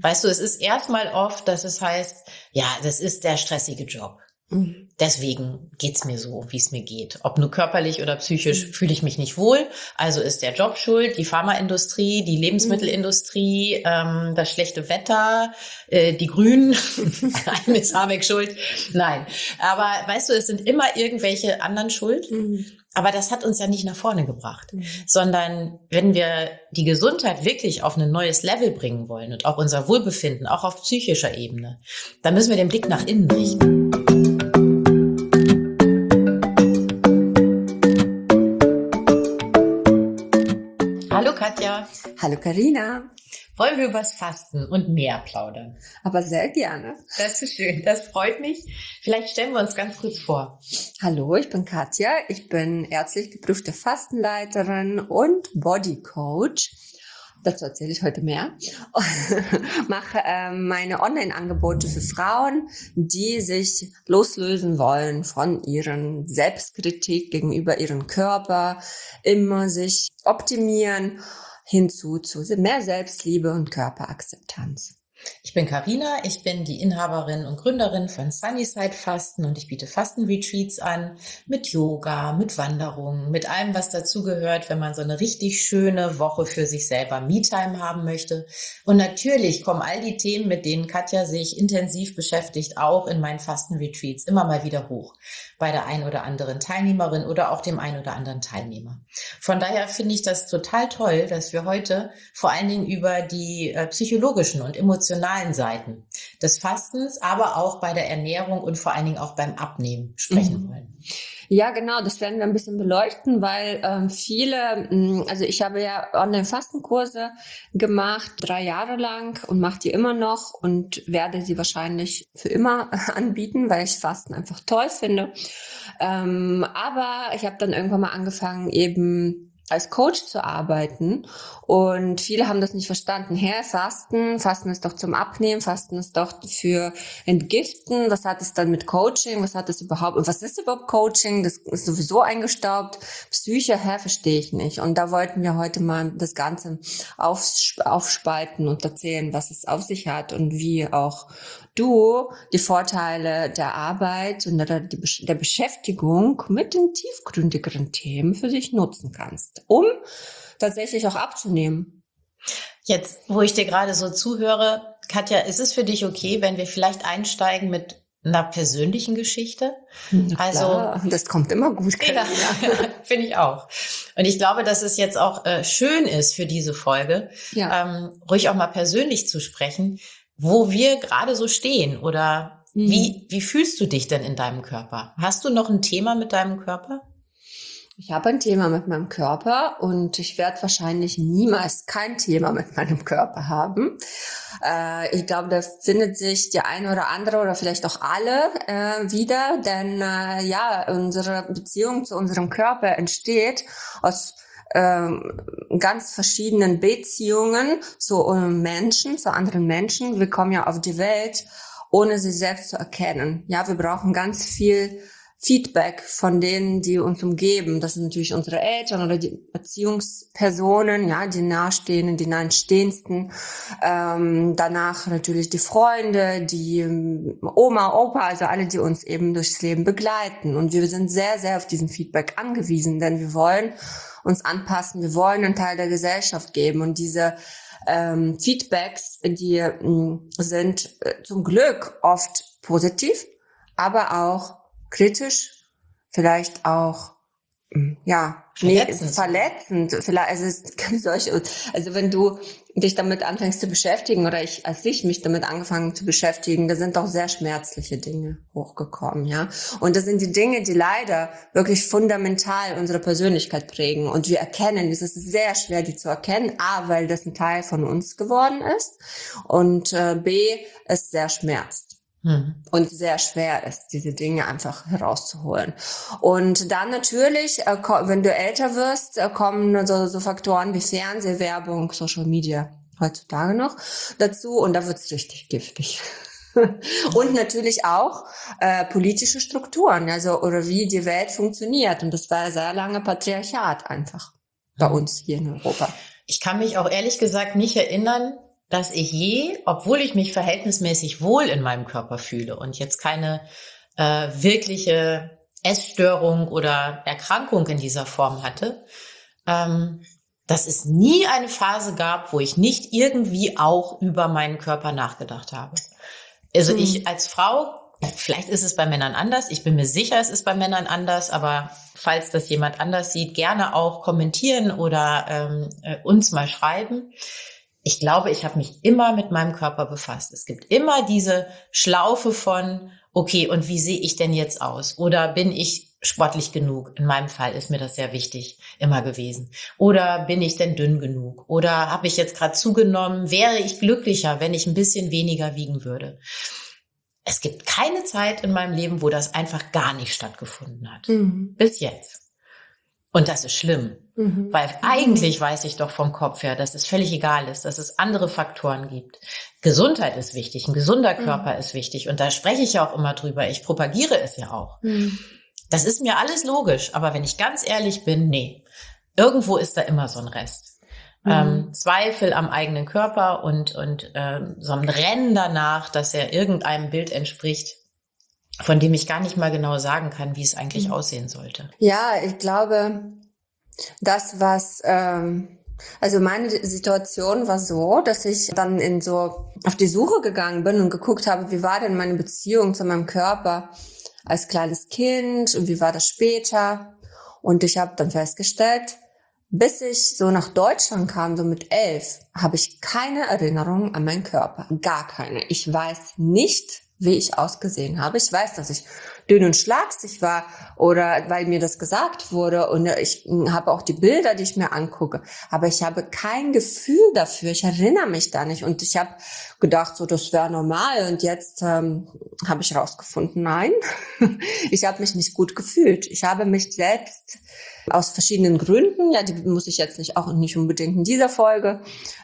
Weißt du, es ist erstmal oft, dass es heißt, ja, das ist der stressige Job. Deswegen geht's mir so, wie es mir geht. Ob nur körperlich oder psychisch fühle ich mich nicht wohl. Also ist der Job schuld, die Pharmaindustrie, die Lebensmittelindustrie, das schlechte Wetter, die Grünen. Einem ist Habeck schuld. Nein, aber weißt du, es sind immer irgendwelche anderen schuld. Aber das hat uns ja nicht nach vorne gebracht, sondern wenn wir die Gesundheit wirklich auf ein neues Level bringen wollen und auch unser Wohlbefinden, auch auf psychischer Ebene, dann müssen wir den Blick nach innen richten. Hallo Katja. Hallo Carina. Wollen wir übers Fasten und mehr plaudern? Aber sehr gerne. Das ist schön, das freut mich. Vielleicht stellen wir uns ganz kurz vor. Hallo, ich bin Katja. Ich bin ärztlich geprüfte Fastenleiterin und Bodycoach. Dazu erzähle ich heute mehr. Mache meine Online-Angebote für Frauen, die sich loslösen wollen von ihren Selbstkritik gegenüber ihrem Körper, immer sich optimieren hinzu zu mehr Selbstliebe und Körperakzeptanz. Ich bin Carina, ich bin die Inhaberin und Gründerin von Sunnyside Fasten und ich biete Fastenretreats an mit Yoga, mit Wanderungen, mit allem, was dazugehört, wenn man so eine richtig schöne Woche für sich selber Me-Time haben möchte. Und natürlich kommen all die Themen, mit denen Katja sich intensiv beschäftigt, auch in meinen Fastenretreats immer mal wieder hoch. Bei der ein oder anderen Teilnehmerin oder auch dem ein oder anderen Teilnehmer. Von daher finde ich das total toll, dass wir heute vor allen Dingen über die psychologischen und emotionalen Seiten des Fastens, aber auch bei der Ernährung und vor allen Dingen auch beim Abnehmen sprechen wollen. Ja, genau, das werden wir ein bisschen beleuchten, weil viele, also ich habe ja Online-Fastenkurse gemacht, 3 Jahre lang und mache die immer noch und werde sie wahrscheinlich für immer anbieten, weil ich Fasten einfach toll finde. Aber ich habe dann irgendwann mal angefangen, eben als Coach zu arbeiten und viele haben das nicht verstanden. Fasten ist doch zum Abnehmen, Fasten ist doch für Entgiften. Was hat es dann mit Coaching? Was hat es überhaupt? Und was ist überhaupt Coaching? Das ist sowieso eingestaubt. Psyche, verstehe ich nicht. Und da wollten wir heute mal das Ganze aufspalten und erzählen, was es auf sich hat und wie auch du die Vorteile der Arbeit und der Beschäftigung mit den tiefgründigeren Themen für dich nutzen kannst, um tatsächlich auch abzunehmen. Jetzt, wo ich dir gerade so zuhöre, Katja, ist es für dich okay, wenn wir vielleicht einsteigen mit einer persönlichen Geschichte? Klar, das kommt immer gut. Ja, finde ich auch. Und ich glaube, dass es jetzt auch schön ist für diese Folge, ruhig auch mal persönlich zu sprechen, wo wir gerade so stehen oder wie fühlst du dich denn in deinem Körper? Hast du noch ein Thema mit deinem Körper? Ich habe ein Thema mit meinem Körper und ich werde wahrscheinlich niemals kein Thema mit meinem Körper haben. Ich glaube, da findet sich die eine oder andere oder vielleicht auch alle wieder, denn unsere Beziehung zu unserem Körper entsteht aus ganz verschiedenen Beziehungen zu Menschen, zu anderen Menschen. Wir kommen ja auf die Welt, ohne sie selbst zu erkennen. Ja, wir brauchen ganz viel Feedback von denen, die uns umgeben. Das sind natürlich unsere Eltern oder die Beziehungspersonen, ja, die Nahestehenden, die Nahestehendsten. Danach natürlich die Freunde, die Oma, Opa, also alle, die uns eben durchs Leben begleiten. Und wir sind sehr, sehr auf diesen Feedback angewiesen, denn wir wollen uns anpassen, wir wollen einen Teil der Gesellschaft geben. Und diese Feedbacks, die sind zum Glück oft positiv, aber auch kritisch, vielleicht auch verletzend. Vielleicht, also wenn du dich damit anfängst zu beschäftigen oder als ich mich damit angefangen zu beschäftigen, da sind doch sehr schmerzliche Dinge hochgekommen, ja. Und das sind die Dinge, die leider wirklich fundamental unsere Persönlichkeit prägen. Und wir erkennen, es ist sehr schwer, die zu erkennen, A, weil das ein Teil von uns geworden ist und B, es sehr schmerzt. Und sehr schwer ist, diese Dinge einfach herauszuholen. Und dann natürlich, wenn du älter wirst, kommen so Faktoren wie Fernsehwerbung, Social Media heutzutage noch dazu und da wird's richtig giftig. Und natürlich auch politische Strukturen, also oder wie die Welt funktioniert. Und das war sehr lange Patriarchat einfach bei uns hier in Europa. Ich kann mich auch ehrlich gesagt nicht erinnern, dass ich obwohl ich mich verhältnismäßig wohl in meinem Körper fühle und jetzt keine wirkliche Essstörung oder Erkrankung in dieser Form hatte, dass es nie eine Phase gab, wo ich nicht irgendwie auch über meinen Körper nachgedacht habe. Also ich als Frau, vielleicht ist es bei Männern anders, ich bin mir sicher, es ist bei Männern anders, aber falls das jemand anders sieht, gerne auch kommentieren oder uns mal schreiben. Ich glaube, ich habe mich immer mit meinem Körper befasst. Es gibt immer diese Schlaufe von, okay, und wie sehe ich denn jetzt aus? Oder bin ich sportlich genug? In meinem Fall ist mir das sehr wichtig immer gewesen. Oder bin ich denn dünn genug? Oder habe ich jetzt gerade zugenommen? Wäre ich glücklicher, wenn ich ein bisschen weniger wiegen würde? Es gibt keine Zeit in meinem Leben, wo das einfach gar nicht stattgefunden hat. Bis jetzt. Und das ist schlimm. Weil eigentlich weiß ich doch vom Kopf her, dass es völlig egal ist, dass es andere Faktoren gibt. Gesundheit ist wichtig, ein gesunder Körper ist wichtig. Und da spreche ich ja auch immer drüber. Ich propagiere es ja auch. Das ist mir alles logisch. Aber wenn ich ganz ehrlich bin, nee. Irgendwo ist da immer so ein Rest. Zweifel am eigenen Körper und so ein Rennen danach, dass er irgendeinem Bild entspricht, von dem ich gar nicht mal genau sagen kann, wie es eigentlich aussehen sollte. Ja, ich glaube, das, also meine Situation war so, dass ich dann auf die Suche gegangen bin und geguckt habe, wie war denn meine Beziehung zu meinem Körper als kleines Kind und wie war das später. Und ich habe dann festgestellt, bis ich so nach Deutschland kam, so mit 11, habe ich keine Erinnerung an meinen Körper. Gar keine. Ich weiß nicht, wie ich ausgesehen habe. Ich weiß, dass ich dünn und schlaksig war oder weil mir das gesagt wurde und ich habe auch die Bilder, die ich mir angucke, aber ich habe kein Gefühl dafür. Ich erinnere mich da nicht und ich habe gedacht, so das wäre normal und jetzt habe ich rausgefunden, nein, ich habe mich nicht gut gefühlt. Ich habe mich selbst aus verschiedenen Gründen, ja, die muss ich jetzt nicht unbedingt in dieser Folge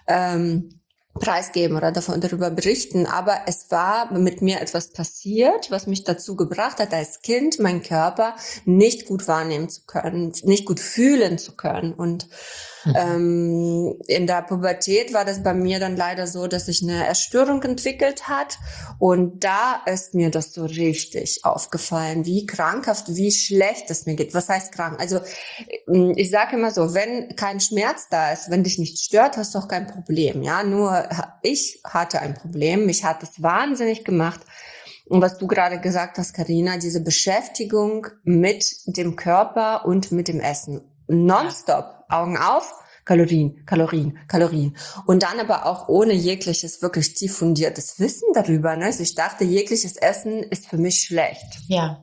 preisgeben oder darüber berichten, aber es war mit mir etwas passiert, was mich dazu gebracht hat, als Kind meinen Körper nicht gut wahrnehmen zu können, nicht gut fühlen zu können. Und in der Pubertät war das bei mir dann leider so, dass sich eine Essstörung entwickelt hat und da ist mir das so richtig aufgefallen, wie krankhaft, wie schlecht es mir geht. Was heißt krank? Also ich sage immer so, wenn kein Schmerz da ist, wenn dich nichts stört, hast du auch kein Problem. Ja, nur ich hatte ein Problem, mich hat es wahnsinnig gemacht. Und was du gerade gesagt hast, Carina, diese Beschäftigung mit dem Körper und mit dem Essen. Nonstop, Augen auf, Kalorien, Kalorien, Kalorien. Und dann aber auch ohne jegliches, wirklich tief fundiertes Wissen darüber. Ne? Also ich dachte, jegliches Essen ist für mich schlecht. Ja.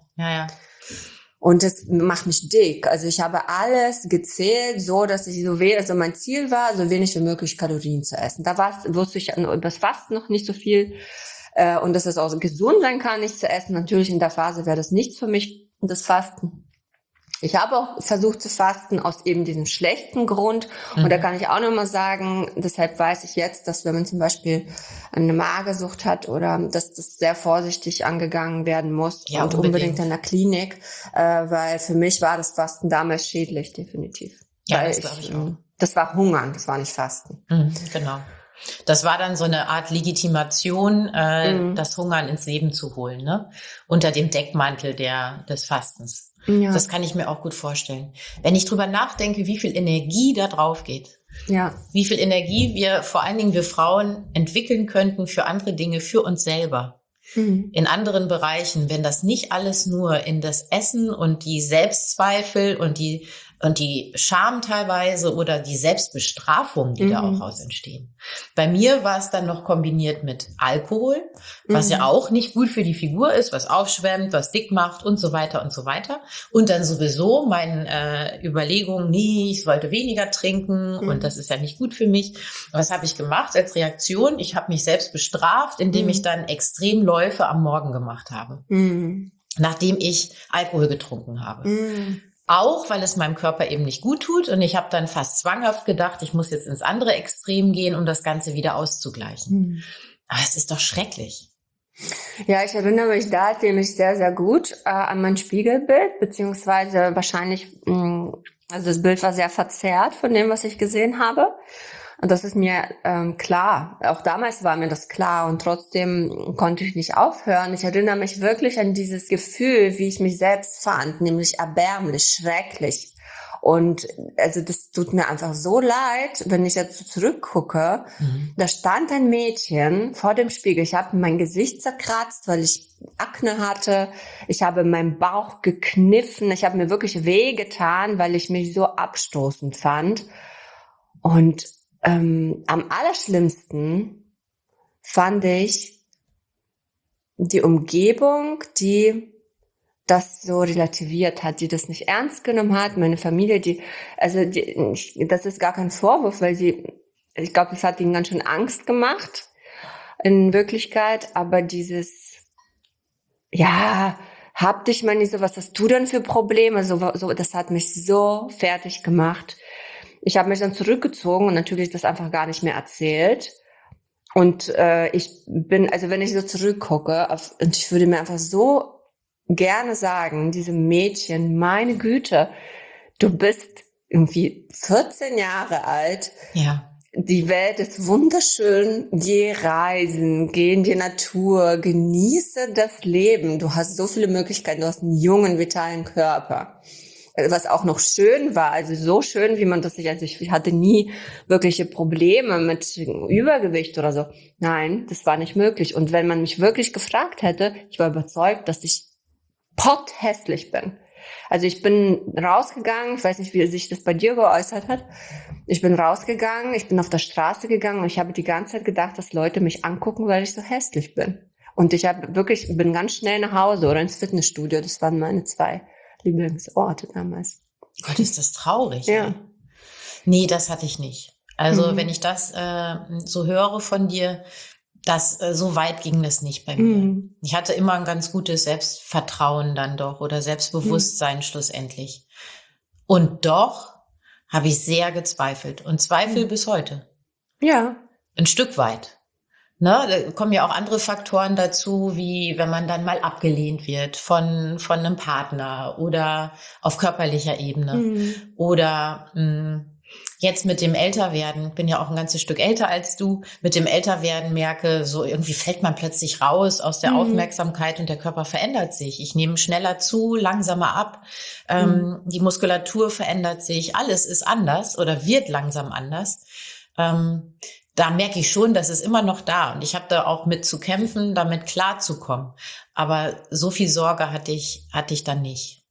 Und das macht mich dick. Also ich habe alles gezählt, so dass ich also mein Ziel war, so wenig wie möglich Kalorien zu essen. Da wusste ich über das Fasten noch nicht so viel. Und dass es auch gesund sein kann, nicht zu essen. Natürlich in der Phase wäre das nichts für mich, das Fasten. Ich habe auch versucht zu fasten aus eben diesem schlechten Grund. Und da kann ich auch nochmal sagen, deshalb weiß ich jetzt, dass wenn man zum Beispiel eine Magersucht hat oder dass das sehr vorsichtig angegangen werden muss und unbedingt in der Klinik, weil für mich war das Fasten damals schädlich, definitiv. Ja, weil das glaube ich auch. Das war Hungern, das war nicht Fasten. Genau. Das war dann so eine Art Legitimation, das Hungern ins Leben zu holen, ne? Unter dem Deckmantel des Fastens. Ja. Das kann ich mir auch gut vorstellen. Wenn ich drüber nachdenke, wie viel Energie da drauf geht. Ja. Wie viel Energie vor allen Dingen wir Frauen entwickeln könnten für andere Dinge, für uns selber. In anderen Bereichen, wenn das nicht alles nur in das Essen und die Selbstzweifel und die Scham teilweise oder die Selbstbestrafung, die da auch raus entstehen. Bei mir war es dann noch kombiniert mit Alkohol, was ja auch nicht gut für die Figur ist, was aufschwemmt, was dick macht und so weiter und so weiter. Und dann sowieso meine Überlegungen, nee, ich sollte weniger trinken und das ist ja nicht gut für mich. Was habe ich gemacht als Reaktion? Ich habe mich selbst bestraft, indem ich dann Extremläufe am Morgen gemacht habe, nachdem ich Alkohol getrunken habe. Auch, weil es meinem Körper eben nicht gut tut. Und ich habe dann fast zwanghaft gedacht, ich muss jetzt ins andere Extrem gehen, um das Ganze wieder auszugleichen. Aber es ist doch schrecklich. Ja, ich erinnere mich da nämlich sehr, sehr gut an mein Spiegelbild, beziehungsweise wahrscheinlich, also das Bild war sehr verzerrt von dem, was ich gesehen habe. Und das ist mir klar. Auch damals war mir das klar und trotzdem konnte ich nicht aufhören. Ich erinnere mich wirklich an dieses Gefühl, wie ich mich selbst fand, nämlich erbärmlich, schrecklich. Und also das tut mir einfach so leid, wenn ich jetzt so zurückgucke. Da stand ein Mädchen vor dem Spiegel. Ich habe mein Gesicht zerkratzt, weil ich Akne hatte. Ich habe meinen Bauch gekniffen. Ich habe mir wirklich wehgetan, weil ich mich so abstoßend fand. Und am allerschlimmsten fand ich die Umgebung, die das so relativiert hat, die das nicht ernst genommen hat. Meine Familie, das ist gar kein Vorwurf, weil ich glaube, das hat ihnen ganz schön Angst gemacht in Wirklichkeit. Aber hab dich mal nicht so, was hast du denn für Probleme? So, das hat mich so fertig gemacht. Ich habe mich dann zurückgezogen und natürlich das einfach gar nicht mehr erzählt. Und wenn ich so zurückgucke, und ich würde mir einfach so gerne sagen, diesem Mädchen, meine Güte, du bist irgendwie 14 Jahre alt. Ja. Die Welt ist wunderschön. Geh reisen, geh in die Natur, genieße das Leben. Du hast so viele Möglichkeiten, du hast einen jungen, vitalen Körper. Was auch noch schön war, also so schön, wie man das sich, also ich hatte nie wirkliche Probleme mit Übergewicht oder so. Nein, das war nicht möglich. Und wenn man mich wirklich gefragt hätte, ich war überzeugt, dass ich potthässlich bin. Also ich bin rausgegangen, ich weiß nicht, wie sich das bei dir geäußert hat. Ich bin rausgegangen, ich bin auf der Straße gegangen und ich habe die ganze Zeit gedacht, dass Leute mich angucken, weil ich so hässlich bin. Und bin ganz schnell nach Hause oder ins Fitnessstudio. Das waren meine 2 Lieblingsorte damals. Gott, ist das traurig. Ja. Ey. Nee, das hatte ich nicht. Also wenn ich das so höre von dir, so weit ging das nicht bei mir. Ich hatte immer ein ganz gutes Selbstvertrauen dann doch oder Selbstbewusstsein schlussendlich. Und doch habe ich sehr gezweifelt und zweifle bis heute. Ja. Ein Stück weit. Ne, da kommen ja auch andere Faktoren dazu, wie wenn man dann mal abgelehnt wird von einem Partner oder auf körperlicher Ebene oder jetzt mit dem Älterwerden, bin ja auch ein ganzes Stück älter als du, mit dem Älterwerden merke, so irgendwie fällt man plötzlich raus aus der Aufmerksamkeit und der Körper verändert sich. Ich nehme schneller zu, langsamer ab, die Muskulatur verändert sich, alles ist anders oder wird langsam anders. Da merke ich schon, das ist immer noch da und ich habe da auch mit zu kämpfen, damit klarzukommen. Aber so viel Sorge hatte ich dann nicht.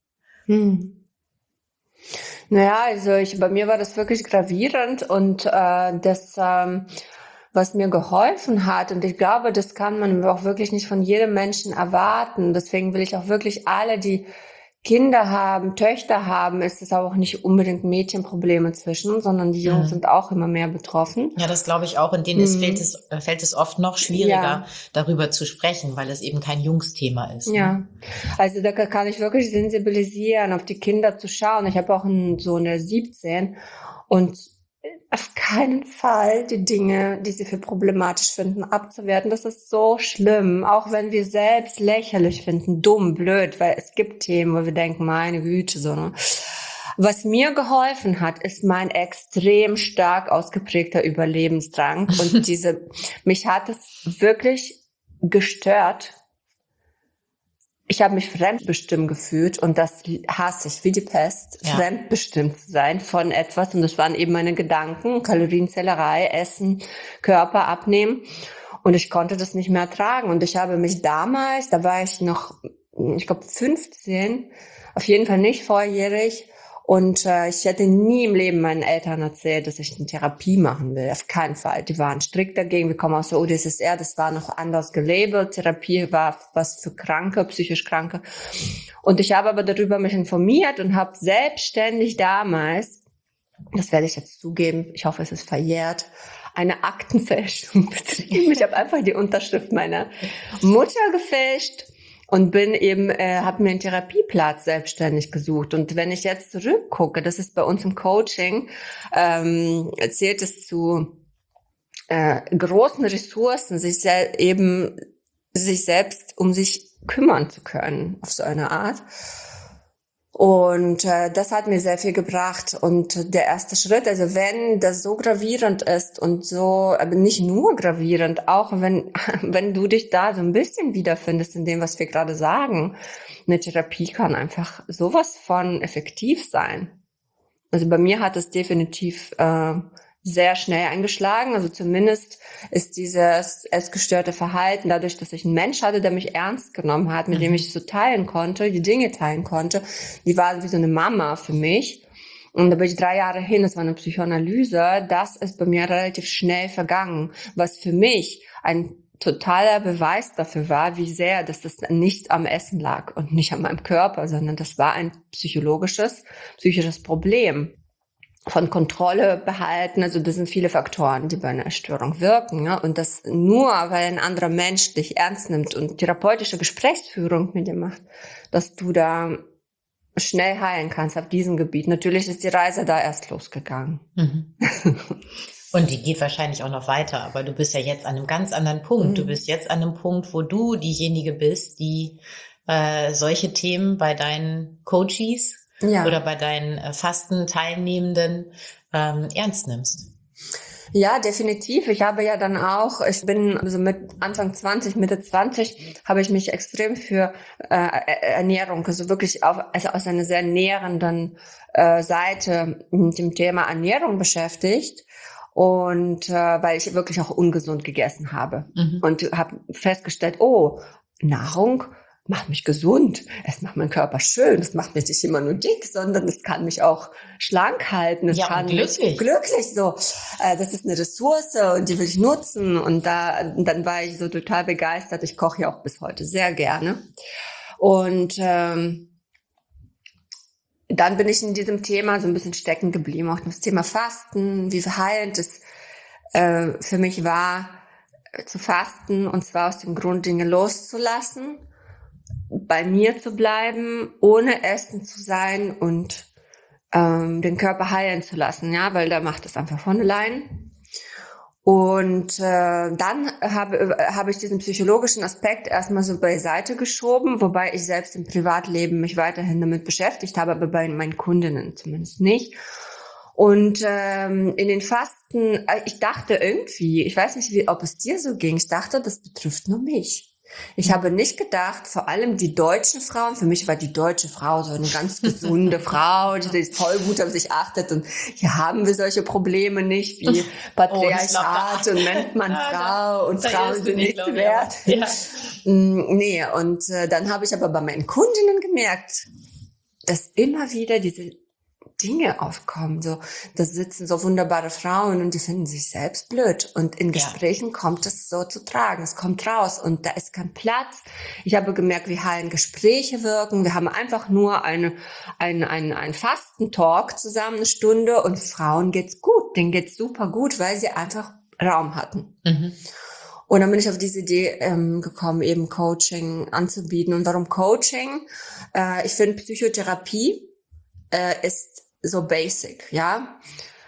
Naja, also bei mir war das wirklich gravierend und was mir geholfen hat, und ich glaube, das kann man auch wirklich nicht von jedem Menschen erwarten. Deswegen will ich auch wirklich alle, die Kinder haben, Töchter haben, ist es auch nicht unbedingt Mädchenprobleme zwischen, sondern die Jungs sind auch immer mehr betroffen. Ja, das glaube ich auch. Und denen fällt es oft noch schwieriger, darüber zu sprechen, weil es eben kein Jungsthema ist. Ja, ne? Also da kann ich wirklich sensibilisieren, auf die Kinder zu schauen. Ich habe auch einen Sohn, der 17 und auf keinen Fall die Dinge, die sie für problematisch finden, abzuwerten. Das ist so schlimm, auch wenn wir selbst lächerlich finden, dumm, blöd, weil es gibt Themen, wo wir denken, meine Güte, so, ne? Was mir geholfen hat, ist mein extrem stark ausgeprägter Überlebensdrang und mich hat es wirklich gestört. Ich habe mich fremdbestimmt gefühlt und das hasse ich wie die Pest, fremdbestimmt zu sein von etwas. Und das waren eben meine Gedanken, Kalorienzählerei, Essen, Körper abnehmen. Und ich konnte das nicht mehr ertragen. Und ich habe mich damals, da war ich noch, ich glaube 15, auf jeden Fall nicht volljährig. Und ich hätte nie im Leben meinen Eltern erzählt, dass ich eine Therapie machen will. Auf keinen Fall. Die waren strikt dagegen. Wir kommen aus der UdSSR. Das war noch anders gelabelt. Therapie war was für Kranke, psychisch Kranke. Und ich habe aber darüber mich informiert und habe selbstständig damals, das werde ich jetzt zugeben, ich hoffe, es ist verjährt, eine Aktenfälschung betrieben. Ich habe einfach die Unterschrift meiner Mutter gefälscht. Und bin eben, habe mir einen Therapieplatz selbstständig gesucht. Und wenn ich jetzt zurückgucke, das ist bei uns im Coaching, zählt es zu großen Ressourcen, sich selbst um sich kümmern zu können, auf so eine Art. Und das hat mir sehr viel gebracht. Und der erste Schritt, also wenn das so gravierend ist und so, aber nicht nur gravierend, auch wenn du dich da so ein bisschen wiederfindest in dem, was wir gerade sagen, eine Therapie kann einfach sowas von effektiv sein. Also bei mir hat es definitiv sehr schnell eingeschlagen. Also zumindest ist dieses essgestörte Verhalten, dadurch, dass ich einen Mensch hatte, der mich ernst genommen hat, mit dem ich so teilen konnte, die Dinge teilen konnte, die war wie so eine Mama für mich. Und da bin ich 3 Jahre hin, das war eine Psychoanalyse, das ist bei mir relativ schnell vergangen, was für mich ein totaler Beweis dafür war, wie sehr, dass das nicht am Essen lag und nicht an meinem Körper, sondern das war ein psychisches Problem. Von Kontrolle behalten, also das sind viele Faktoren, die bei einer Essstörung wirken, ne? Und das nur, weil ein anderer Mensch dich ernst nimmt und therapeutische Gesprächsführung mit dir macht, dass du da schnell heilen kannst auf diesem Gebiet. Natürlich ist die Reise da erst losgegangen. Und die geht wahrscheinlich auch noch weiter, aber du bist ja jetzt an einem ganz anderen Punkt. Du bist jetzt an einem Punkt, wo du diejenige bist, die solche Themen bei deinen Coaches oder bei deinen Fasten-Teilnehmenden ernst nimmst. Ja, definitiv. Ich habe ja dann auch, ich bin also mit Anfang 20, Mitte 20, habe ich mich extrem für Ernährung, also wirklich also aus einer sehr nährenden Seite mit dem Thema Ernährung beschäftigt. Und weil ich wirklich auch ungesund gegessen habe. Und habe festgestellt, oh, Nahrung macht mich gesund, es macht meinen Körper schön, es macht mich nicht immer nur dick, sondern es kann mich auch schlank halten, es kann mich glücklich so. Das ist eine Ressource und die will ich nutzen. Und dann war ich so total begeistert. Ich koche ja auch bis heute sehr gerne. Und dann bin ich in diesem Thema so ein bisschen stecken geblieben. Auch das Thema Fasten, wie heilend es für mich war, zu fasten, und zwar aus dem Grund, Dinge loszulassen, bei mir zu bleiben, ohne Essen zu sein und den Körper heilen zu lassen, ja, weil da macht es einfach von allein. Und dann habe ich diesen psychologischen Aspekt erstmal so beiseite geschoben, wobei ich selbst im Privatleben mich weiterhin damit beschäftigt habe, aber bei meinen Kundinnen zumindest nicht. Und in den Fasten, ich dachte irgendwie, ich weiß nicht, ob es dir so ging, ich dachte, das betrifft nur mich. Ich habe nicht gedacht, vor allem die deutschen Frauen, für mich war die deutsche Frau so eine ganz gesunde Frau, die voll gut auf sich achtet, und hier haben wir solche Probleme nicht wie Patriarchat und Mann, Frau und Frauen sind nichts wert. Ja. Nee, und dann habe ich aber bei meinen Kundinnen gemerkt, dass immer wieder diese Dinge aufkommen. So, da sitzen so wunderbare Frauen und die finden sich selbst blöd. Und in Gesprächen kommt es so zu tragen. Es kommt raus und da ist kein Platz. Ich habe gemerkt, wie heilen Gespräche wirken. Wir haben einfach nur einen Fastentalk zusammen, eine Stunde, und Frauen geht's gut. Denen geht's super gut, weil sie einfach Raum hatten. Und dann bin ich auf diese Idee gekommen, eben Coaching anzubieten. Und warum Coaching? Ich finde, Psychotherapie ist so basic, ja.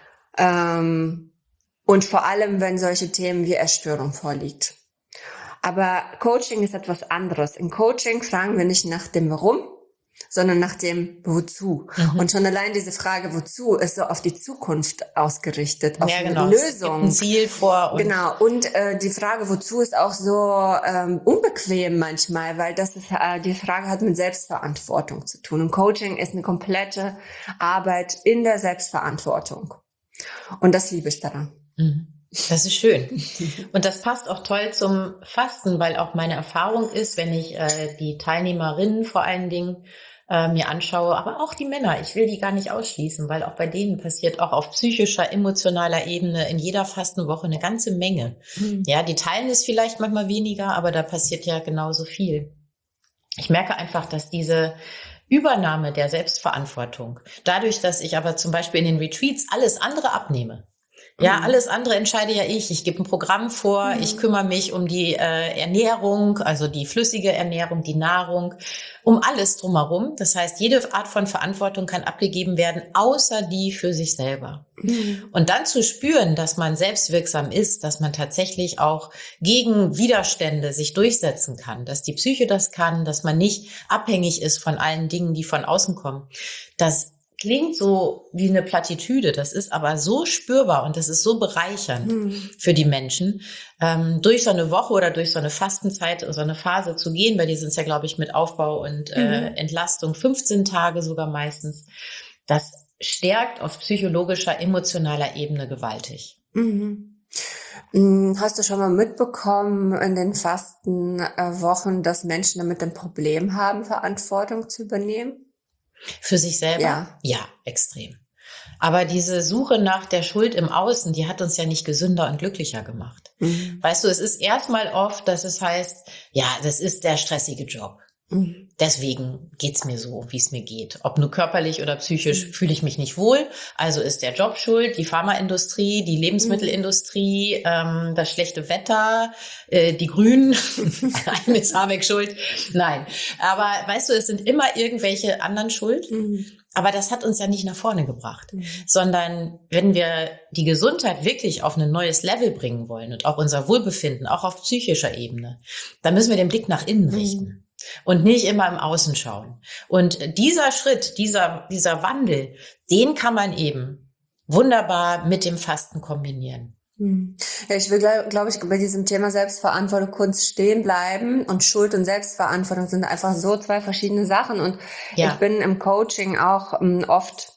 Und vor allem, wenn solche Themen wie Essstörung vorliegt. Aber Coaching ist etwas anderes. In Coaching fragen wir nicht nach dem Warum, sondern nach dem Wozu. Und schon allein diese Frage Wozu ist so auf die Zukunft ausgerichtet, auf eine Lösung. Es gibt ein Ziel vor. Und die Frage Wozu ist auch so unbequem manchmal, weil das ist die Frage hat mit Selbstverantwortung zu tun. Und Coaching ist eine komplette Arbeit in der Selbstverantwortung. Und das liebe ich daran. Das ist schön. Und das passt auch toll zum Fasten, weil auch meine Erfahrung ist, wenn ich die Teilnehmerinnen vor allen Dingen mir anschaue, aber auch die Männer, ich will die gar nicht ausschließen, weil auch bei denen passiert auch auf psychischer, emotionaler Ebene in jeder Fastenwoche eine ganze Menge. Ja, die teilen es vielleicht manchmal weniger, aber da passiert ja genauso viel. Ich merke einfach, dass diese Übernahme der Selbstverantwortung, dadurch, dass ich aber zum Beispiel in den Retreats alles andere abnehme, Ja, alles andere entscheide ja ich. Ich gebe ein Programm vor, ich kümmere mich um die Ernährung, also die flüssige Ernährung, die Nahrung, um alles drumherum. Das heißt, jede Art von Verantwortung kann abgegeben werden, außer die für sich selber. Und dann zu spüren, dass man selbstwirksam ist, dass man tatsächlich auch gegen Widerstände sich durchsetzen kann, dass die Psyche das kann, dass man nicht abhängig ist von allen Dingen, die von außen kommen. Das klingt so wie eine Plattitüde, das ist aber so spürbar und das ist so bereichernd für die Menschen, durch so eine Woche oder durch so eine Fastenzeit, so eine Phase zu gehen. Bei dir sind es ja, glaube ich, mit Aufbau und Entlastung 15 Tage sogar meistens. Das stärkt auf psychologischer, emotionaler Ebene gewaltig. Hast du schon mal mitbekommen in den Fastenwochen, dass Menschen damit ein Problem haben, Verantwortung zu übernehmen? Für sich selber? Ja. Ja, extrem. Aber diese Suche nach der Schuld im Außen, die hat uns ja nicht gesünder und glücklicher gemacht. Weißt du, es ist erstmal oft, dass es heißt, ja, das ist der stressige Job. Deswegen geht's mir so, wie es mir geht. Ob nur körperlich oder psychisch fühle ich mich nicht wohl. Also ist der Job schuld, die Pharmaindustrie, die Lebensmittelindustrie, das schlechte Wetter, die Grünen. Ist Habeck schuld? Nein. Aber weißt du, es sind immer irgendwelche anderen schuld. Aber das hat uns ja nicht nach vorne gebracht, sondern wenn wir die Gesundheit wirklich auf ein neues Level bringen wollen und auch unser Wohlbefinden, auch auf psychischer Ebene, dann müssen wir den Blick nach innen richten. Und nicht immer im Außen schauen. Und dieser Schritt, dieser Wandel, den kann man eben wunderbar mit dem Fasten kombinieren. Ja, ich will, glaube ich, bei diesem Thema Selbstverantwortung kurz stehen bleiben. Und Schuld und Selbstverantwortung sind einfach so zwei verschiedene Sachen. Und ich bin im Coaching auch oft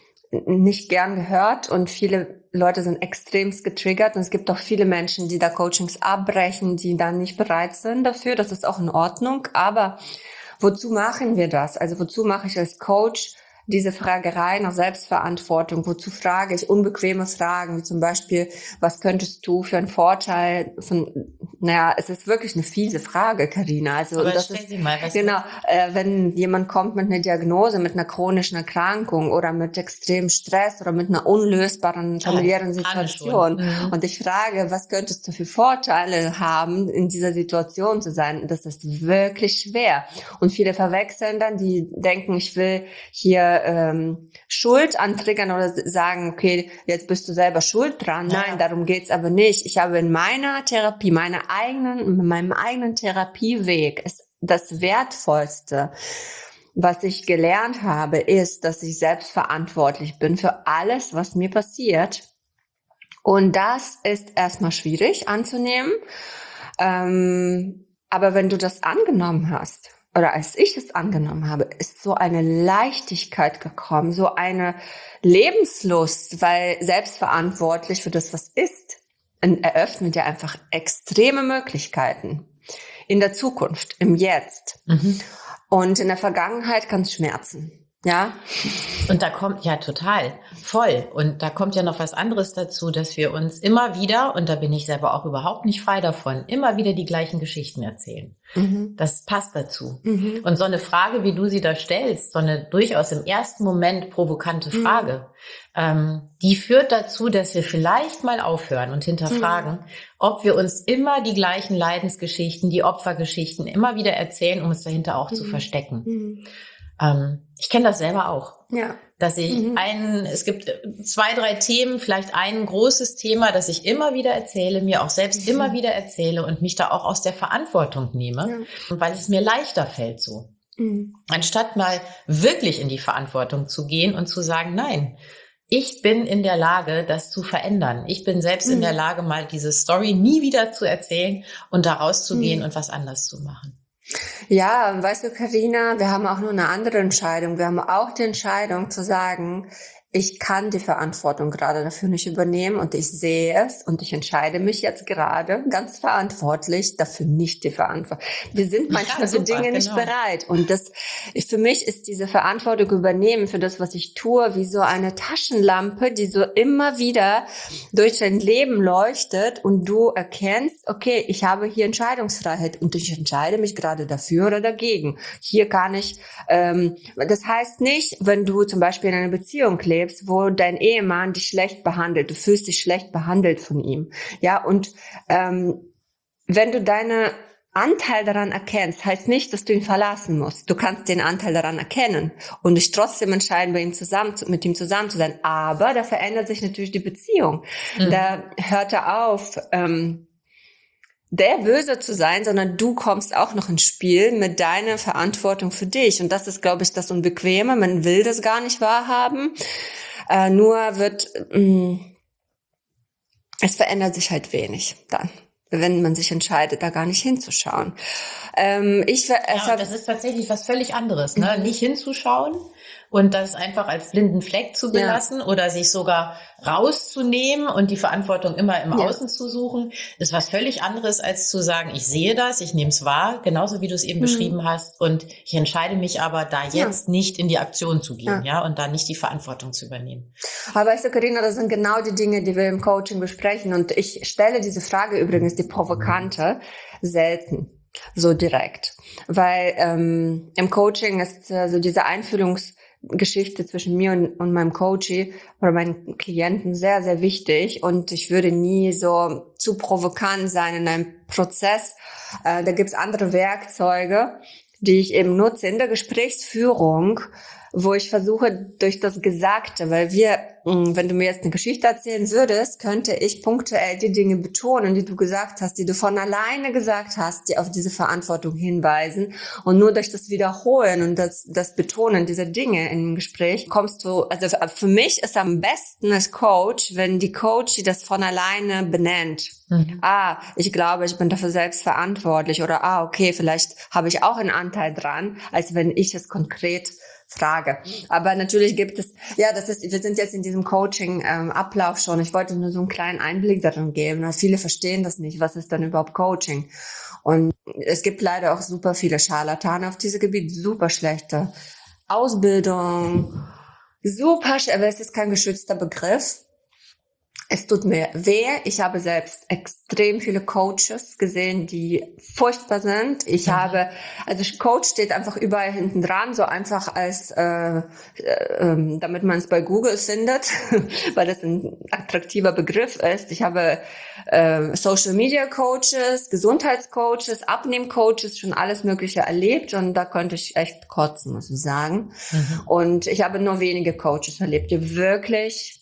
nicht gern gehört und viele Leute sind extremst getriggert und es gibt auch viele Menschen, die da Coachings abbrechen, die dann nicht bereit sind dafür. Das ist auch in Ordnung. Aber wozu machen wir das? Also wozu mache ich als Coach diese Fragerei nach Selbstverantwortung? Wozu frage ich unbequeme Fragen, wie zum Beispiel, was könntest du für einen Vorteil von, es ist wirklich eine fiese Frage, Carina. Also aber das ist, genau, wenn jemand kommt mit einer Diagnose, mit einer chronischen Erkrankung oder mit extremem Stress oder mit einer unlösbaren familiären Situation und ich frage, was könntest du für Vorteile haben, in dieser Situation zu sein? Das ist wirklich schwer. Und viele verwechseln dann, die denken, ich will hier Schuld antriggern oder sagen, okay, jetzt bist du selber schuld dran. Nein, darum geht's aber nicht. Ich habe in meiner Therapie, meinem eigenen Therapieweg ist das Wertvollste, was ich gelernt habe, ist, dass ich selbst verantwortlich bin für alles, was mir passiert. Und das ist erstmal schwierig anzunehmen. Aber wenn du das angenommen hast, oder als ich es angenommen habe, ist so eine Leichtigkeit gekommen, so eine Lebenslust, weil selbstverantwortlich für das, was ist, eröffnet ja einfach extreme Möglichkeiten in der Zukunft, im Jetzt. Und in der Vergangenheit kann es schmerzen. Ja. Und da kommt, ja total, voll. Und da kommt ja noch was anderes dazu, dass wir uns immer wieder, und da bin ich selber auch überhaupt nicht frei davon, immer wieder die gleichen Geschichten erzählen. Das passt dazu. Und so eine Frage, wie du sie da stellst, so eine durchaus im ersten Moment provokante Frage, die führt dazu, dass wir vielleicht mal aufhören und hinterfragen, ob wir uns immer die gleichen Leidensgeschichten, die Opfergeschichten immer wieder erzählen, um es dahinter auch zu verstecken. Ich kenne das selber auch. Ja. Dass ich es gibt 2, 3 Themen, vielleicht ein großes Thema, das ich immer wieder erzähle, mir auch selbst immer wieder erzähle und mich da auch aus der Verantwortung nehme, weil es mir leichter fällt so. Anstatt mal wirklich in die Verantwortung zu gehen und zu sagen, nein, ich bin in der Lage, das zu verändern. Ich bin selbst in der Lage, mal diese Story nie wieder zu erzählen und da rauszugehen und was anders zu machen. Ja, weißt du, Carina, wir haben auch nur eine andere Entscheidung. Wir haben auch die Entscheidung zu sagen, ich kann die Verantwortung gerade dafür nicht übernehmen und ich sehe es und ich entscheide mich jetzt gerade ganz verantwortlich dafür nicht die Verantwortung. Wir sind manchmal für Dinge nicht bereit und für mich ist diese Verantwortung übernehmen für das, was ich tue, wie so eine Taschenlampe, die so immer wieder durch dein Leben leuchtet und du erkennst, okay, ich habe hier Entscheidungsfreiheit und ich entscheide mich gerade dafür oder dagegen. Hier kann ich, das heißt nicht, wenn du zum Beispiel in einer Beziehung lebst, erlebst, wo dein Ehemann dich schlecht behandelt, du fühlst dich schlecht behandelt von ihm. Ja, und wenn du deine Anteil daran erkennst, heißt nicht, dass du ihn verlassen musst. Du kannst den Anteil daran erkennen und dich trotzdem entscheiden, mit ihm zusammen zu sein. Aber da verändert sich natürlich die Beziehung. Da hört er auf, der Böse zu sein, sondern du kommst auch noch ins Spiel mit deiner Verantwortung für dich. Und das ist, glaube ich, das Unbequeme. Man will das gar nicht wahrhaben. Es verändert sich halt wenig dann, wenn man sich entscheidet, da gar nicht hinzuschauen. Das ist tatsächlich was völlig anderes, ne? Nicht hinzuschauen und das einfach als blinden Fleck zu belassen oder sich sogar rauszunehmen und die Verantwortung immer im Außen zu suchen, ist was völlig anderes, als zu sagen, ich sehe das, ich nehme es wahr, genauso wie du es eben beschrieben hast, und ich entscheide mich aber, da jetzt nicht in die Aktion zu gehen, und da nicht die Verantwortung zu übernehmen. Aber weißt du, Carina, das sind genau die Dinge, die wir im Coaching besprechen, und ich stelle diese Frage übrigens, die provokante, selten so direkt, weil im Coaching ist so diese Einfühlungsgeschichte zwischen mir und meinem Coachie oder meinen Klienten sehr, sehr wichtig, und ich würde nie so zu provokant sein in einem Prozess. Da gibt's andere Werkzeuge, die ich eben nutze in der Gesprächsführung, wo ich versuche, durch das Gesagte, weil wenn du mir jetzt eine Geschichte erzählen würdest, könnte ich punktuell die Dinge betonen, die du gesagt hast, die du von alleine gesagt hast, die auf diese Verantwortung hinweisen, und nur durch das Wiederholen und das Betonen dieser Dinge im Gespräch kommst du, also für mich ist am besten als Coach, wenn die Coach das von alleine benennt. Ich glaube, ich bin dafür selbst verantwortlich, oder okay, vielleicht habe ich auch einen Anteil dran, als wenn ich es konkret frage. Aber natürlich gibt es, wir sind jetzt in diesem Coaching-Ablauf schon. Ich wollte nur so einen kleinen Einblick darin geben. Viele verstehen das nicht. Was ist dann überhaupt Coaching? Und es gibt leider auch super viele Scharlatane auf diesem Gebiet, super schlechte Ausbildung, aber es ist kein geschützter Begriff. Es tut mir weh. Ich habe selbst extrem viele Coaches gesehen, die furchtbar sind. Coach steht einfach überall hinten dran, so einfach als, damit man es bei Google findet, weil das ein attraktiver Begriff ist. Ich habe Social Media Coaches, Gesundheitscoaches, Abnehmcoaches, schon alles Mögliche erlebt, und da konnte ich echt kotzen, muss ich sagen. Und ich habe nur wenige Coaches erlebt, die wirklich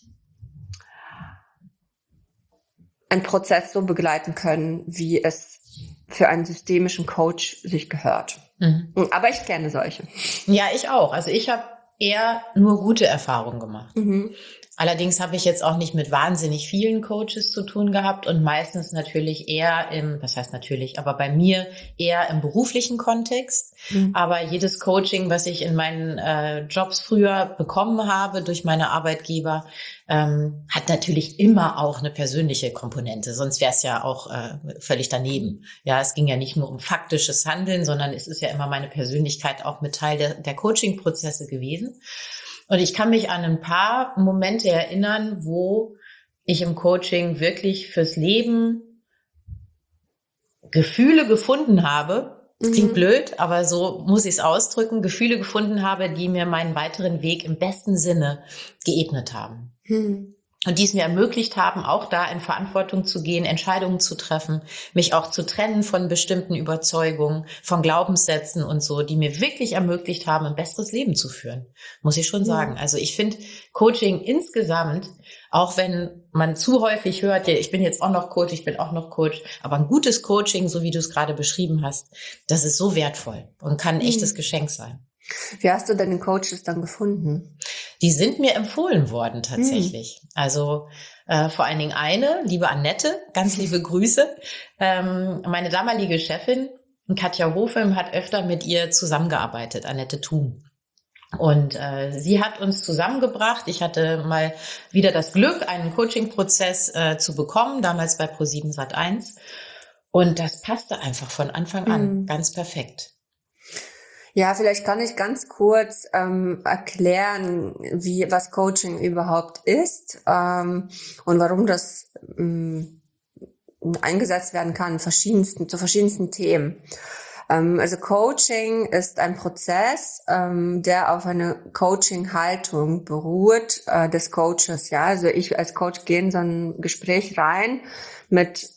einen Prozess so begleiten können, wie es für einen systemischen Coach sich gehört. Aber ich kenne solche. Ja, ich auch. Also ich habe eher nur gute Erfahrungen gemacht. Allerdings habe ich jetzt auch nicht mit wahnsinnig vielen Coaches zu tun gehabt und meistens natürlich eher aber bei mir eher im beruflichen Kontext. Aber jedes Coaching, was ich in meinen Jobs früher bekommen habe durch meine Arbeitgeber, hat natürlich immer auch eine persönliche Komponente. Sonst wäre es ja auch völlig daneben. Ja, es ging ja nicht nur um faktisches Handeln, sondern es ist ja immer meine Persönlichkeit auch mit Teil der Coaching-Prozesse gewesen. Und ich kann mich an ein paar Momente erinnern, wo ich im Coaching wirklich fürs Leben Gefühle gefunden habe. Klingt blöd, aber so muss ich es ausdrücken. Gefühle gefunden habe, die mir meinen weiteren Weg im besten Sinne geebnet haben. Und die es mir ermöglicht haben, auch da in Verantwortung zu gehen, Entscheidungen zu treffen, mich auch zu trennen von bestimmten Überzeugungen, von Glaubenssätzen und so, die mir wirklich ermöglicht haben, ein besseres Leben zu führen, muss ich schon sagen. Also ich finde Coaching insgesamt, auch wenn man zu häufig hört, ja, ich bin jetzt auch noch Coach, aber ein gutes Coaching, so wie du es gerade beschrieben hast, das ist so wertvoll und kann ein echtes Geschenk sein. Wie hast du deine Coaches dann gefunden? Die sind mir empfohlen worden tatsächlich. Also vor allen Dingen eine, liebe Annette, ganz liebe Grüße. Meine damalige Chefin, Katja Hofem, hat öfter mit ihr zusammengearbeitet, Annette Thun. Und sie hat uns zusammengebracht. Ich hatte mal wieder das Glück, einen Coaching-Prozess zu bekommen, damals bei ProSieben Sat.1. Und das passte einfach von Anfang an ganz perfekt. Ja, vielleicht kann ich ganz kurz erklären, was Coaching überhaupt ist und warum das eingesetzt werden kann zu verschiedensten Themen. Also Coaching ist ein Prozess, der auf eine Coaching-Haltung beruht, des Coaches. Ja, also ich als Coach gehe in so ein Gespräch rein mit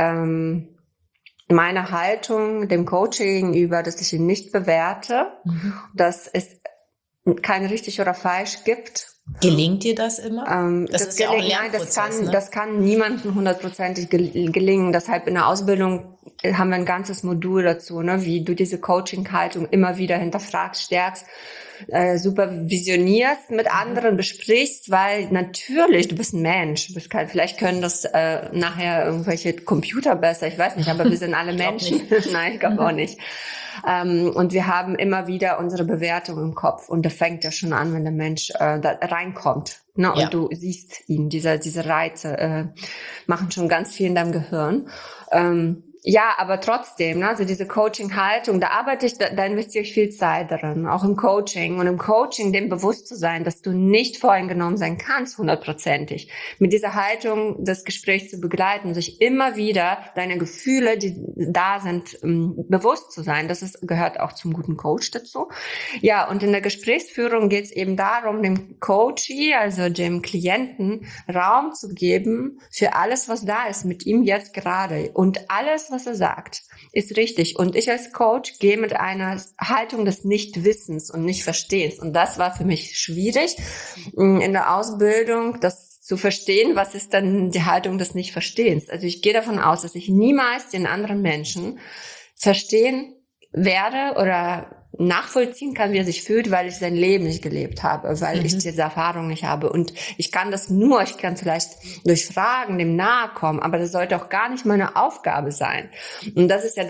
meiner Haltung dem Coach gegenüber, dass ich ihn nicht bewerte, dass es kein richtig oder falsch gibt. Gelingt dir das immer? Das ist ja auch ein Lernprozess, ne? Das kann niemandem hundertprozentig gelingen. Deshalb in der Ausbildung haben wir ein ganzes Modul dazu, ne, wie du diese Coaching-Haltung immer wieder hinterfragst, stärkst, supervisionierst, mit anderen besprichst, weil natürlich, du bist ein Mensch, du bist vielleicht können das nachher irgendwelche Computer besser, ich weiß nicht, aber wir sind alle Menschen. Nein, ich glaube auch nicht. Und wir haben immer wieder unsere Bewertung im Kopf und das fängt ja schon an, wenn der Mensch da reinkommt, ne, und du siehst ihn, diese Reize machen schon ganz viel in deinem Gehirn. Ja, aber trotzdem, ne, also diese Coaching-Haltung, da investiere ich viel Zeit darin, auch im Coaching. Und im Coaching dem bewusst zu sein, dass du nicht voreingenommen sein kannst, hundertprozentig. Mit dieser Haltung das Gespräch zu begleiten, sich immer wieder deine Gefühle, die da sind, bewusst zu sein. Gehört auch zum guten Coach dazu. Ja, und in der Gesprächsführung geht es eben darum, dem Coachee, also dem Klienten, Raum zu geben für alles, was da ist mit ihm jetzt gerade. Und alles, was er sagt, ist richtig. Und ich als Coach gehe mit einer Haltung des Nichtwissens und Nichtverstehens. Und das war für mich schwierig in der Ausbildung, das zu verstehen, was ist dann die Haltung des Nichtverstehens. Also ich gehe davon aus, dass ich niemals den anderen Menschen verstehen werde oder nachvollziehen kann, wie er sich fühlt, weil ich sein Leben nicht gelebt habe, weil ich diese Erfahrung nicht habe. Und ich kann vielleicht durch Fragen dem nahe kommen, aber das sollte auch gar nicht meine Aufgabe sein. Und das ist ja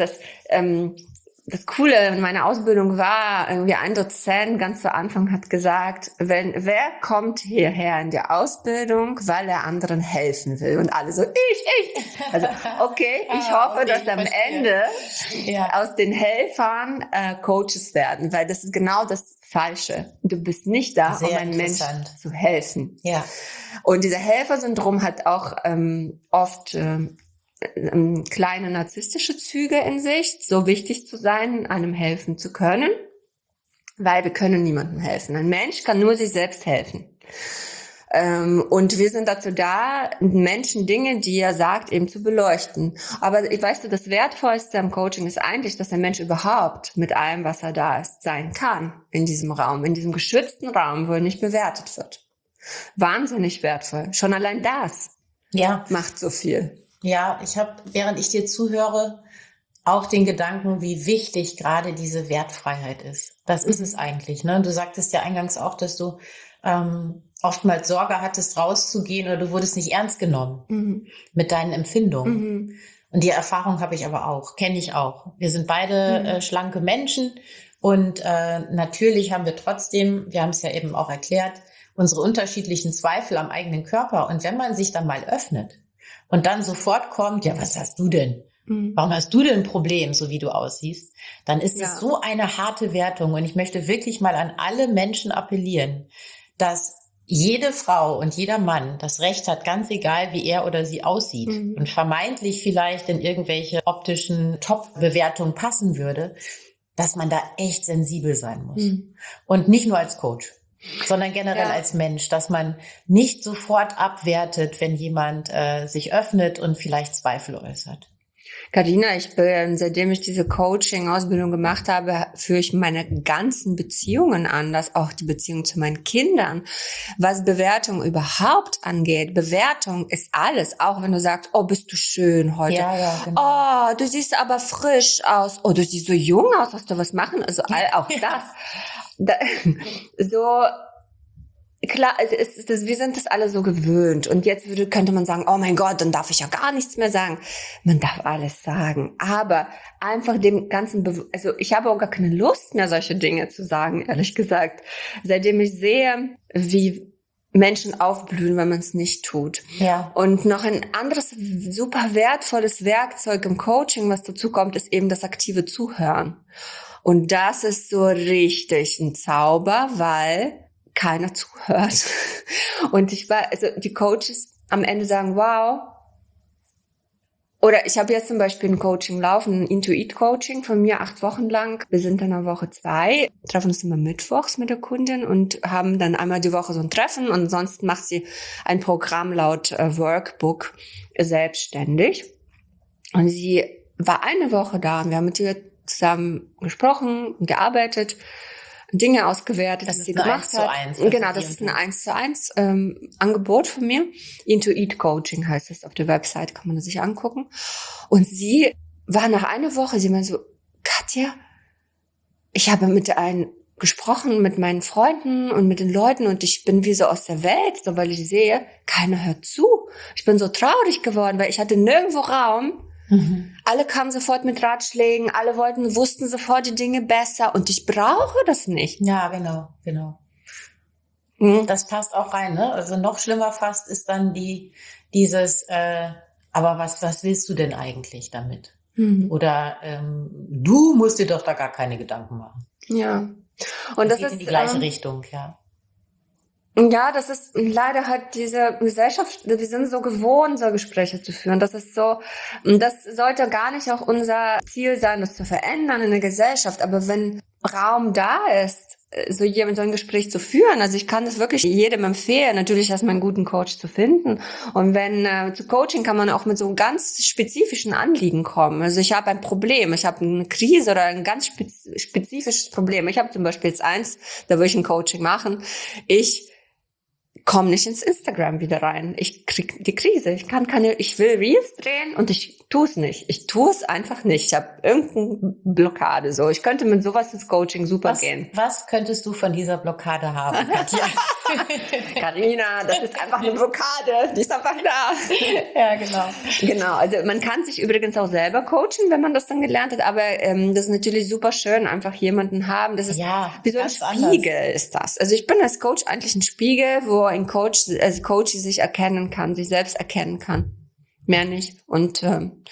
das Coole in meiner Ausbildung war, irgendwie ein Dozent ganz zu Anfang hat gesagt, wer kommt hierher in die Ausbildung, weil er anderen helfen will? Und alle so, ich. Also, okay, ich hoffe, dass am Ende aus den Helfern Coaches werden, weil das ist genau das Falsche. Du bist nicht da, um einem Menschen zu helfen. Ja. Und dieser Helfersyndrom hat auch oft kleine narzisstische Züge in sich, so wichtig zu sein, einem helfen zu können, weil wir können niemandem helfen. Ein Mensch kann nur sich selbst helfen. Und wir sind dazu da, Menschen Dinge, die er sagt, eben zu beleuchten. Aber weißt du, das Wertvollste am Coaching ist eigentlich, dass ein Mensch überhaupt mit allem, was er da ist, sein kann in diesem Raum, in diesem geschützten Raum, wo er nicht bewertet wird. Wahnsinnig wertvoll. Schon allein das macht so viel. Ja, ich habe, während ich dir zuhöre, auch den Gedanken, wie wichtig gerade diese Wertfreiheit ist. Das ist es eigentlich, ne? Du sagtest ja eingangs auch, dass du oftmals Sorge hattest, rauszugehen oder du wurdest nicht ernst genommen mit deinen Empfindungen. Und die Erfahrung habe ich aber auch, kenne ich auch. Wir sind beide schlanke Menschen und natürlich haben wir trotzdem, wir haben es ja eben auch erklärt, unsere unterschiedlichen Zweifel am eigenen Körper. Und wenn man sich dann mal öffnet, und dann sofort kommt, ja, was hast du denn? Warum hast du denn ein Problem, so wie du aussiehst? Dann ist es so eine harte Wertung. Und ich möchte wirklich mal an alle Menschen appellieren, dass jede Frau und jeder Mann das Recht hat, ganz egal, wie er oder sie aussieht und vermeintlich vielleicht in irgendwelche optischen Top-Bewertungen passen würde, dass man da echt sensibel sein muss. Und nicht nur als Coach, sondern generell als Mensch, dass man nicht sofort abwertet, wenn jemand sich öffnet und vielleicht Zweifel äußert. Carina, seitdem ich diese Coaching-Ausbildung gemacht habe, führe ich meine ganzen Beziehungen anders, auch die Beziehung zu meinen Kindern. Was Bewertung überhaupt angeht, Bewertung ist alles, auch wenn du sagst, oh, bist du schön heute. Ja, genau. Oh, du siehst aber frisch aus. Oh, du siehst so jung aus, hast du was machen? Also auch das. So, klar, wir sind das alle so gewöhnt. Und jetzt könnte man sagen, oh mein Gott, dann darf ich ja gar nichts mehr sagen. Man darf alles sagen. Aber einfach dem ganzen, also ich habe auch gar keine Lust mehr, solche Dinge zu sagen, ehrlich gesagt. Seitdem ich sehe, wie Menschen aufblühen, wenn man es nicht tut. Ja. Und noch ein anderes super wertvolles Werkzeug im Coaching, was dazu kommt, ist eben das aktive Zuhören. Und das ist so richtig ein Zauber, weil keiner zuhört. Und die Coaches am Ende sagen, wow, Oder ich habe jetzt zum Beispiel ein Coaching laufen, ein Intuit-Coaching von mir 8 Wochen lang. Wir sind dann in Woche 2, treffen uns immer mittwochs mit der Kundin und haben dann einmal die Woche so ein Treffen und ansonsten macht sie ein Programm laut Workbook selbstständig. Und sie war eine Woche da und wir haben mit ihr zusammen gesprochen und gearbeitet, Dinge ausgewertet, das die ist sie eine gemacht 1:1. hat. Genau, das ist ein 1:1 Angebot von mir. Intuit Coaching heißt es auf der Website, kann man das sich angucken. Und sie war nach einer Woche, sie meinte so, Katja, ich habe gesprochen mit meinen Freunden und mit den Leuten und ich bin wie so aus der Welt, so weil ich sehe, keiner hört zu. Ich bin so traurig geworden, weil ich hatte nirgendwo Raum. Alle kamen sofort mit Ratschlägen, alle wussten sofort die Dinge besser und ich brauche das nicht. Ja, genau. Das passt auch rein, ne? Also noch schlimmer fast ist dann dieses, aber was willst du denn eigentlich damit? Oder du musst dir doch da gar keine Gedanken machen. Ja. Und das geht ist in die gleiche Richtung, ja. Ja, das ist leider halt diese Gesellschaft, wir sind so gewohnt, so Gespräche zu führen. Das ist so, das sollte gar nicht auch unser Ziel sein, das zu verändern in der Gesellschaft. Aber wenn Raum da ist, so ein Gespräch zu führen, also ich kann das wirklich jedem empfehlen, natürlich erstmal einen guten Coach zu finden. Und wenn zu Coaching kann man auch mit so ganz spezifischen Anliegen kommen. Also ich habe ein Problem, ich habe eine Krise oder ein ganz spezifisches Problem. Ich habe zum Beispiel jetzt eins, da will ich ein Coaching machen. Ich komme nicht ins Instagram wieder rein. Ich krieg die Krise. Ich will Reels drehen und ich tue es nicht. Ich tue es einfach nicht. Ich habe irgendeine Blockade. So, ich könnte mit sowas ins Coaching super gehen. Was könntest du von dieser Blockade haben, Katja? Carina, das ist einfach eine Blockade. Die ist einfach da. Ja, genau. Genau. Also man kann sich übrigens auch selber coachen, wenn man das dann gelernt hat. Aber das ist natürlich super schön, einfach jemanden haben. Das ist wie so ein Spiegel anders. Ist das. Also ich bin als Coach eigentlich ein Spiegel, wo ein Coach sich erkennen kann, sich selbst erkennen kann. Mehr nicht. Und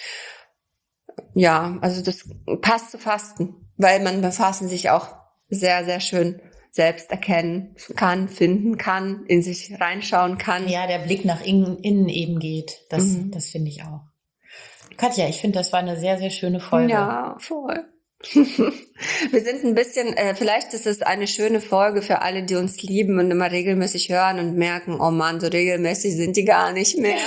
also das passt zu Fasten, weil man beim Fasten sich auch sehr, sehr schön selbst erkennen kann, finden kann, in sich reinschauen kann. Ja, der Blick nach innen eben geht. Das finde ich auch. Katja, ich finde, das war eine sehr, sehr schöne Folge. Ja, voll. Wir sind ein bisschen, vielleicht ist es eine schöne Folge für alle, die uns lieben und immer regelmäßig hören und merken, oh Mann, so regelmäßig sind die gar nicht mehr.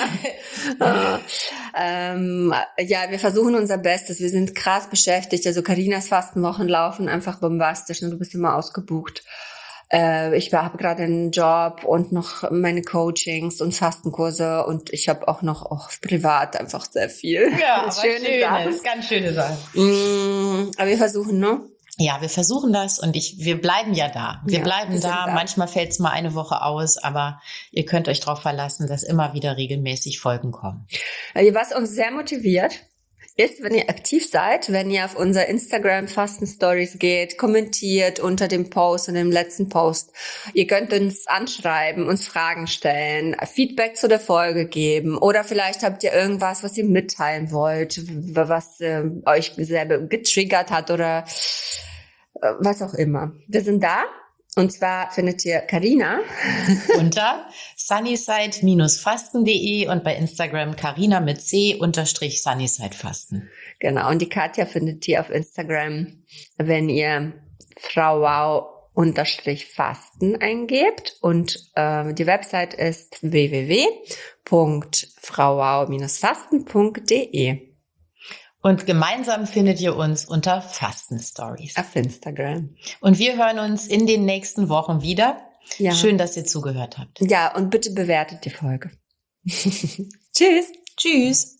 Wir versuchen unser Bestes. Wir sind krass beschäftigt. Also Carinas Fastenwochen laufen einfach bombastisch und du bist immer ausgebucht. Ich habe gerade einen Job und noch meine Coachings und Fastenkurse und ich habe auch noch privat einfach sehr viel. Ja, das ist ganz schöne Sachen. Aber wir versuchen, ne? Ja, wir versuchen das und wir bleiben ja da. Wir bleiben da. Manchmal fällt es mal eine Woche aus, aber ihr könnt euch darauf verlassen, dass immer wieder regelmäßig Folgen kommen. Was uns sehr motiviert, ist, wenn ihr aktiv seid, wenn ihr auf unser Instagram Fasten Stories geht, kommentiert unter dem Post und dem letzten Post. Ihr könnt uns anschreiben, uns Fragen stellen, Feedback zu der Folge geben oder vielleicht habt ihr irgendwas, was ihr mitteilen wollt, was euch selber getriggert hat oder was auch immer. Wir sind da. Und zwar findet ihr Carina unter sunnyside-fasten.de und bei Instagram Carina mit C_sunnysidefasten. Genau, und die Katja findet ihr auf Instagram, wenn ihr frauwau_fasten eingebt. Und die Website ist www.frauwau-fasten.de. Und gemeinsam findet ihr uns unter Fasten-Stories. Auf Instagram. Und wir hören uns in den nächsten Wochen wieder. Ja. Schön, dass ihr zugehört habt. Ja, und bitte bewertet die Folge. Tschüss. Tschüss.